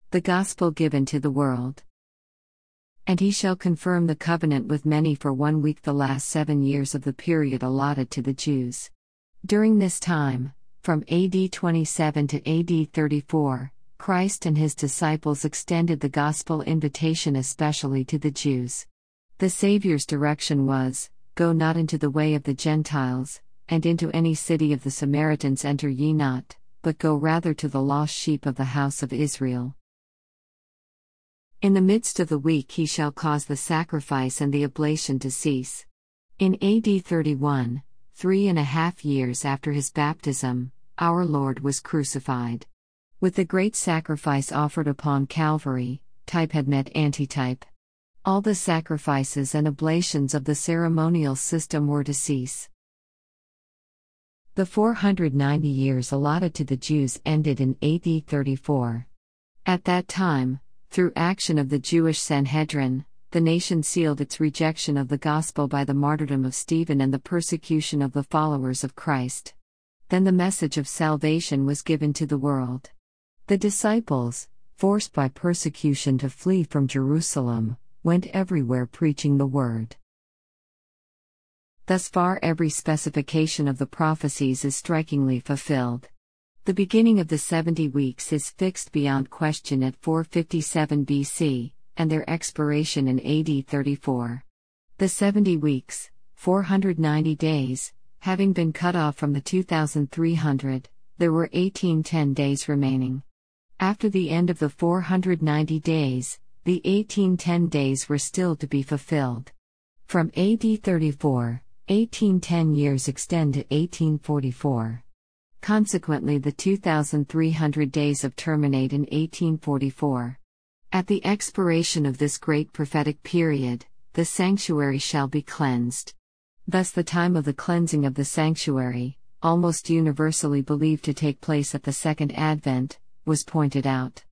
The gospel given to the world. And he shall confirm the covenant with many for 1 week, the last 7 years of the period allotted to the Jews. During this time, from AD 27 to AD 34, Christ and his disciples extended the gospel invitation especially to the Jews. The Savior's direction was, "Go not into the way of the Gentiles, and into any city of the Samaritans enter ye not, but go rather to the lost sheep of the house of Israel." In the midst of the week he shall cause the sacrifice and the oblation to cease. In AD 31, 3.5 years after his baptism, our Lord was crucified. With the great sacrifice offered upon Calvary, type had met antitype. All the sacrifices and oblations of the ceremonial system were to cease. The 490 years allotted to the Jews ended in AD 34. At that time, through action of the Jewish Sanhedrin, the nation sealed its rejection of the gospel by the martyrdom of Stephen and the persecution of the followers of Christ. Then the message of salvation was given to the world. The disciples, forced by persecution to flee from Jerusalem, went everywhere preaching the word. Thus far, every specification of the prophecies is strikingly fulfilled. The beginning of the 70 weeks is fixed beyond question at 457 BC, and their expiration in AD 34. The 70 weeks, 490 days, having been cut off from the 2300, there were 1810 days remaining. After the end of the 490 days, the 1810 days were still to be fulfilled. From AD 34, 1810 years extend to 1844. Consequently, the 2,300 days terminate in 1844. At the expiration of this great prophetic period, the sanctuary shall be cleansed. Thus, the time of the cleansing of the sanctuary, almost universally believed to take place at the Second Advent, was pointed out.